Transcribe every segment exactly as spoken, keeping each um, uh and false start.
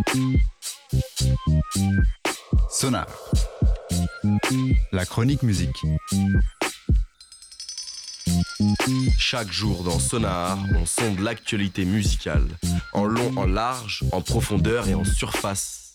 Sonar, la chronique musique. Chaque jour dans Sonar, on sonde l'actualité musicale, en long, en large, en profondeur et en surface.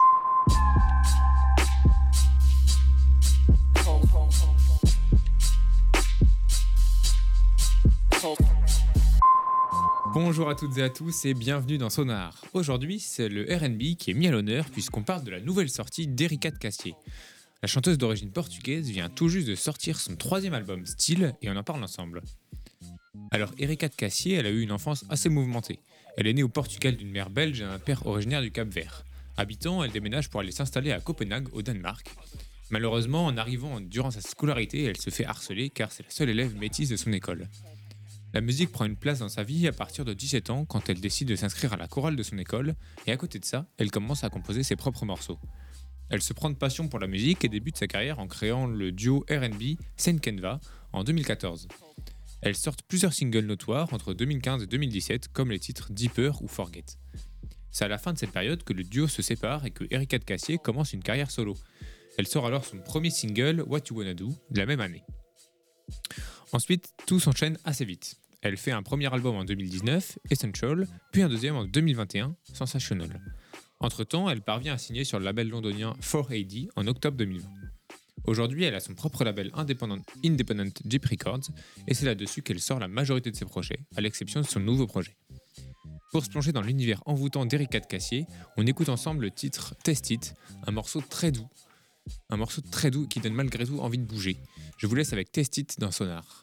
Bonjour à toutes et à tous et bienvenue dans Sonar. Aujourd'hui, c'est le R and B qui est mis à l'honneur puisqu'on parle de la nouvelle sortie d'Erika de Cassier. La chanteuse d'origine portugaise vient tout juste de sortir son troisième album Style et on en parle ensemble. Alors Erika de Cassier, elle a eu une enfance assez mouvementée. Elle est née au Portugal d'une mère belge et d'un père originaire du Cap-Vert. Habitant, elle déménage pour aller s'installer à Copenhague, au Danemark. Malheureusement, en arrivant durant sa scolarité, elle se fait harceler car c'est la seule élève métisse de son école. La musique prend une place dans sa vie à partir de dix-sept ans quand elle décide de s'inscrire à la chorale de son école et à côté de ça, elle commence à composer ses propres morceaux. Elle se prend de passion pour la musique et débute sa carrière en créant le duo R and B Senkenva en deux mille quatorze. Elle sort plusieurs singles notoires entre deux mille quinze et deux mille dix-sept comme les titres Deeper ou Forget. C'est à la fin de cette période que le duo se sépare et que Erika de Cassier commence une carrière solo. Elle sort alors son premier single What You Wanna Do de la même année. Ensuite, tout s'enchaîne assez vite. Elle fait un premier album en deux mille dix-neuf, Essential, puis un deuxième en deux mille vingt et un, Sensational. Entre-temps, elle parvient à signer sur le label londonien four A D en octobre deux mille vingt. Aujourd'hui, elle a son propre label indépendant Independent Jeep Records, et c'est là-dessus qu'elle sort la majorité de ses projets, à l'exception de son nouveau projet. Pour se plonger dans l'univers envoûtant d'Erika de Cassier, on écoute ensemble le titre Test It, un morceau très doux, un morceau très doux qui donne malgré tout envie de bouger. Je vous laisse avec Test It dans Sonar.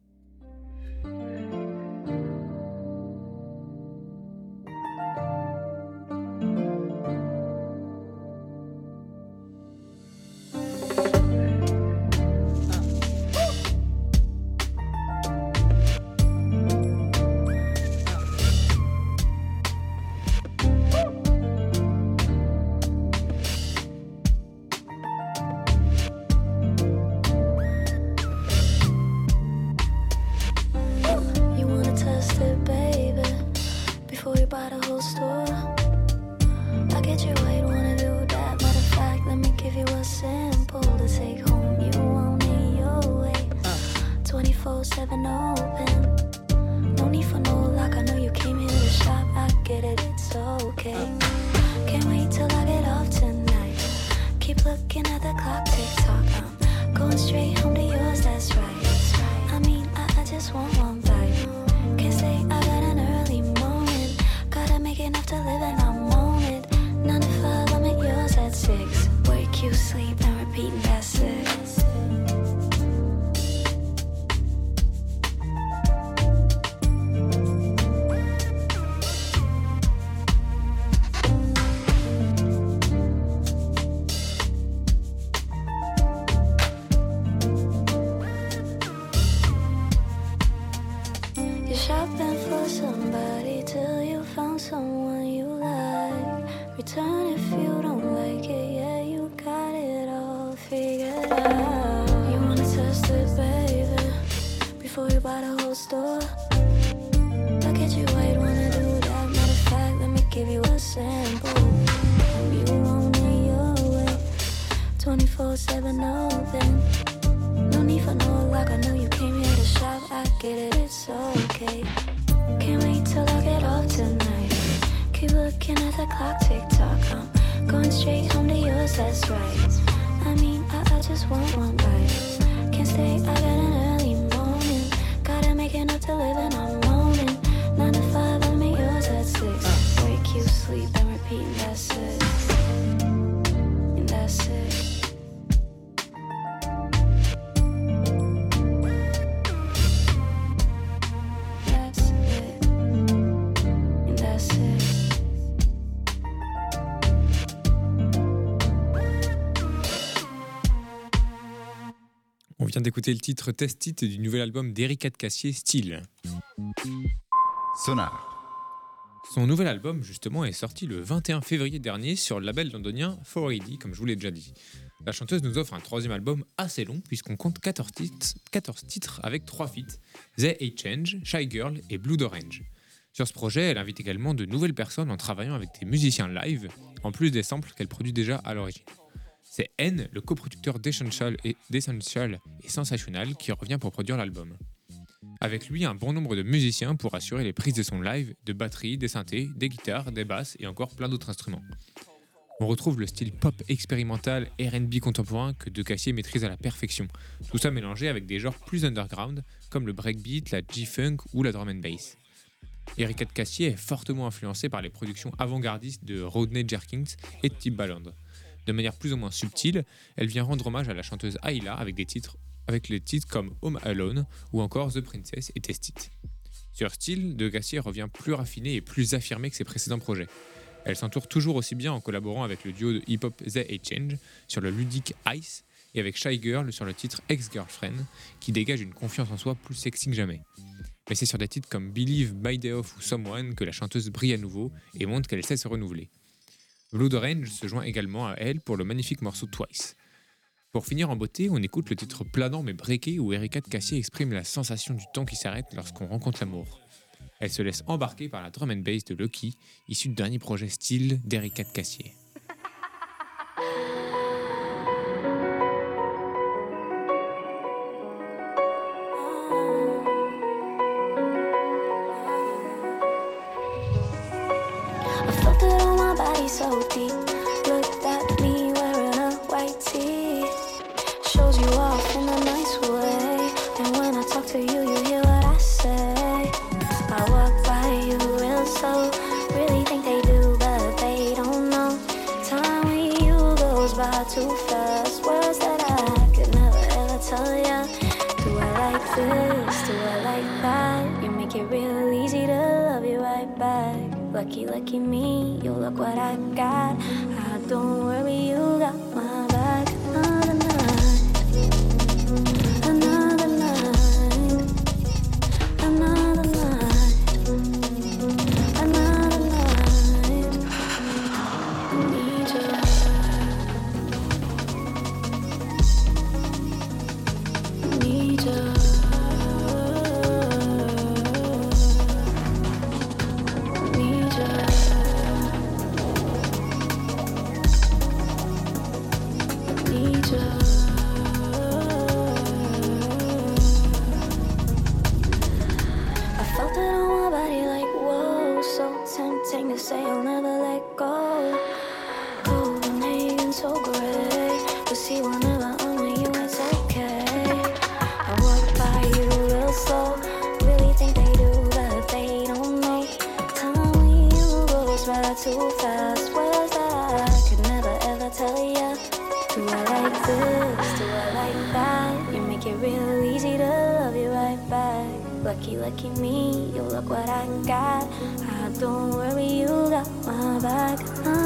seven open. No need for no lock, I know you came here to shop. I get it, it's okay. Can't wait till I get off tonight. Keep looking at the clock, tick tock. I'm going straight home to yours, that's right. I mean, I, I just want one bite. Can't say I got an early morning. Gotta make enough to live and I'm on it. Nine to five, I'm at yours at six. Wake you, sleep, and repeat, that's it. Shopping for somebody till you found someone you like. Return if you don't like it, yeah, you got it all figured out. You wanna test it, baby, before you buy the whole store. I'll get you right, wanna do that. Matter of fact, let me give you a sample. You want it your way, twenty-four seven open. No need for no lock, I know you came here to shop. I get it, it's okay. Can't wait till I get off tonight. Keep looking at the clock, tick tock. I'm going straight home to yours, that's right. I mean, I, I just want one bite. Can't stay, I got an early morning. Gotta make enough to live and I'm moaning. Nine to five, I'm at yours at six. Wake you, sleep, and repeat, and that's it. And that's it. On vient d'écouter le titre Test It du nouvel album d'Erika de Cassier, Style. Sonar. Son nouvel album, justement, est sorti le vingt et un février dernier sur le label londonien four A D, comme je vous l'ai déjà dit. La chanteuse nous offre un troisième album assez long, puisqu'on compte quatorze titres, quatorze titres avec trois feats, They Hate Change, Shy Girl et Blood Orange. Sur ce projet, elle invite également de nouvelles personnes en travaillant avec des musiciens live, en plus des samples qu'elle produit déjà à l'origine. C'est N, le coproducteur d'Essential et, d'Essential et Sensational, qui revient pour produire l'album. Avec lui, un bon nombre de musiciens pour assurer les prises de son live, de batterie, des synthés, des guitares, des basses et encore plein d'autres instruments. On retrouve le style pop expérimental R and B contemporain que De Cassier maîtrise à la perfection, tout ça mélangé avec des genres plus underground comme le breakbeat, la G-funk ou la drum and bass. Erika de Cassier est fortement influencée par les productions avant-gardistes de Rodney Jerkins et de Timbaland. De manière plus ou moins subtile, elle vient rendre hommage à la chanteuse Ayla avec des titres, avec les titres comme Home Alone ou encore The Princess et Test It. Sur style, De Cassier revient plus raffiné et plus affirmé que ses précédents projets. Elle s'entoure toujours aussi bien en collaborant avec le duo de hip-hop The A-Change sur le ludique Ice et avec Shy Girl sur le titre Ex-Girlfriend qui dégage une confiance en soi plus sexy que jamais. Mais c'est sur des titres comme Believe, My Day Off ou Someone que la chanteuse brille à nouveau et montre qu'elle sait se renouveler. Blood Orange se joint également à elle pour le magnifique morceau Twice. Pour finir en beauté, on écoute le titre planant mais breaké où Erika de Cassier exprime la sensation du temps qui s'arrête lorsqu'on rencontre l'amour. Elle se laisse embarquer par la drum and bass de Lucky, issue du dernier projet style d'Erika de Cassier. So deep, looked at me wearing a white tee. Shows you off in a nice way. And when I talk to you, you hear what I say. I walk by you real slow. Really think they do, but they don't know. Time with you goes by too fast. Words that I could never ever tell ya. Do I like this? Do I like that? You make it real easy to love you right back. Lucky, lucky me, you look what I got. Ah, don't worry, you got my back. Another night, another night, another night, another night. I need you. I need you. Say I'll never let go. Copenhagen so great. But see whenever I'm with you it's okay. I walk by you real slow. Really think they do but they don't know. Time with you goes by too fast. Words that I could never ever tell ya. Do I like this? Do I like that? You make it real easy to love you right back. Lucky, lucky me, you look what I got. Ah, don't worry, you got my back.